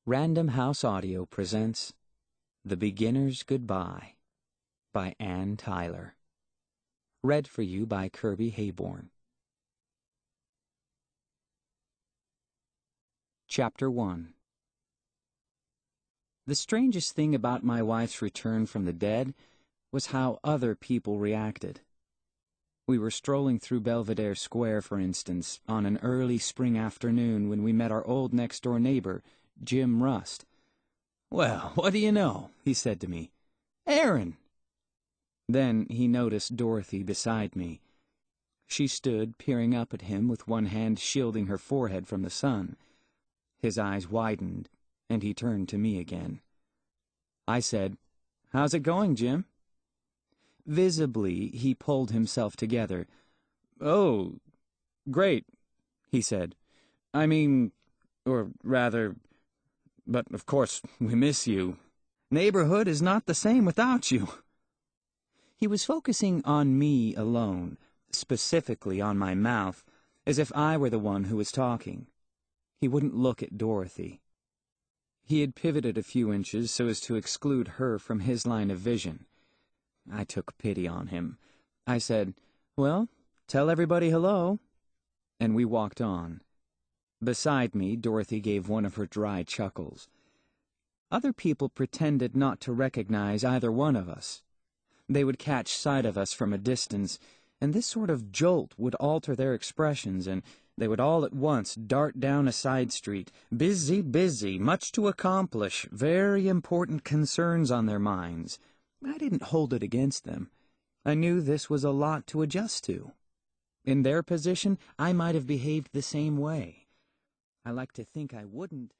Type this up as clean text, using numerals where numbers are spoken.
Random House Audio presents The Beginner's Goodbye by Anne Tyler. Read for you by Kirby Hayborn. Chapter 1. The strangest thing about my wife's return from the dead was how other people reacted. We were strolling through Belvedere Square, for instance, on an early spring afternoon when we met our old next-door neighbor, Jim Rust. "Well, what do you know?" he said to me. "Aaron!" Then he noticed Dorothy beside me. She stood peering up at him with one hand shielding her forehead from the sun. His eyes widened, and he turned to me again. I said, "How's it going, Jim?" Visibly, he pulled himself together. "Oh, great," he said. Or rather, but of course we miss you. Neighborhood is not the same without you." He was focusing on me alone, specifically on my mouth, as if I were the one who was talking. He wouldn't look at Dorothy. He had pivoted a few inches so as to exclude her from his line of vision. I took pity on him. I said, "Well, tell everybody hello." And we walked on. Beside me, Dorothy gave one of her dry chuckles. Other people pretended not to recognize either one of us. They would catch sight of us from a distance, and this sort of jolt would alter their expressions, and they would all at once dart down a side street, busy, much to accomplish, very important concerns on their minds. I didn't hold it against them. I knew this was a lot to adjust to. In their position, I might have behaved the same way. I like to think I wouldn't.